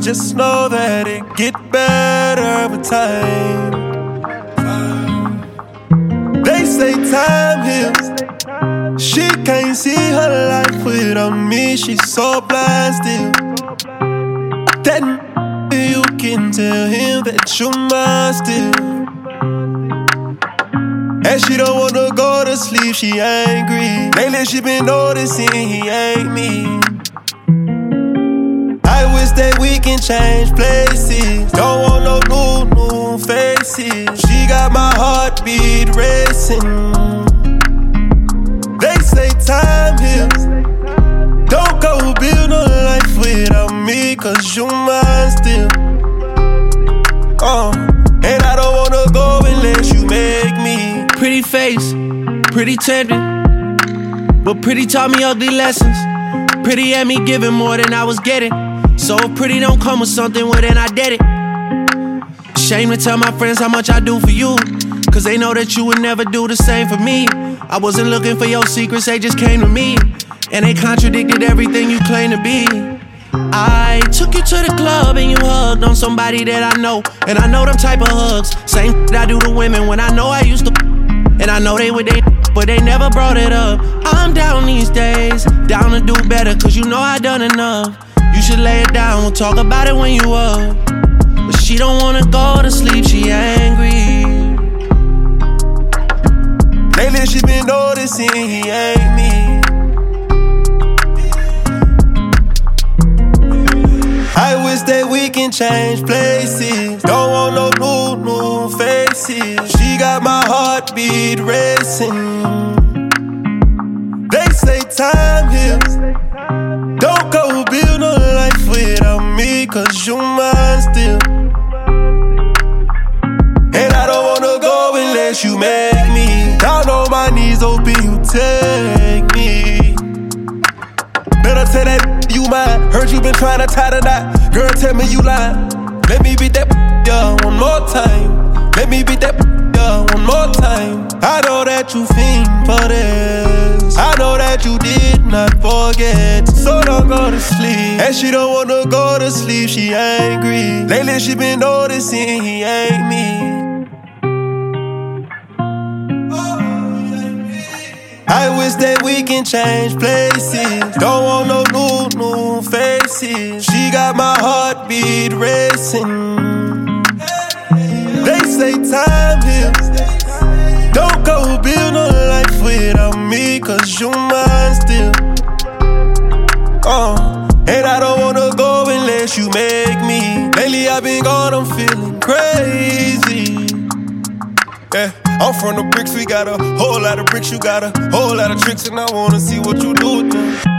just know that it get better with time. They say time heals. She can't see her life without me. She's so blind still. That you can tell him that you're mine still. And she don't wanna go to sleep, she angry. Lately she been noticing he ain't me. I wish that we can change places. Don't want no new faces. She got my heartbeat racing. They say time heals. Don't go build no life without me, cause you mine still. And I don't wanna go unless you make me. Pretty face, pretty tender, but pretty taught me ugly lessons. Pretty had me giving more than I was getting. So if pretty don't come with something, well then I did it. Shame to tell my friends how much I do for you, cause they know that you would never do the same for me. I wasn't looking for your secrets, they just came to me. And they contradicted everything you claim to be. I took you to the club and you hugged on somebody that I know. And I know them type of hugs, same I do to women when I know I used to. And I know they would but they never brought it up. I'm down these days, down to do better, cause you know I done enough. You should lay it down, we'll talk about it when you up. But she don't wanna go to sleep, she angry. Lately she been noticing he ain't me. I wish that we can change places. Don't want no new faces. She got my heartbeat racing. They say time heals. Don't go build no life without me, cause you mine still. And I don't wanna go unless you make me. Down on my knees, hoping you take me. Better tell that you mine. Heard you been trying to tie the knot. Girl, tell me you lying. Let me beat that yeah, one more time. Let me beat that yeah, one more time. I know that you fiend for this. I know that you did not forget. So don't go to sleep. And she don't wanna go to sleep, she angry. Lately she been noticing he ain't me. I wish that we can change places. Don't want no new faces. She got my heartbeat racing. They say time heals. Don't go build no life without me, cause you mine still. And I don't wanna go unless you make me. Lately I've been gone, I'm feeling crazy. Yeah, I'm from the bricks, we got a whole lot of bricks, you got a whole lot of tricks, and I wanna see what you do with them.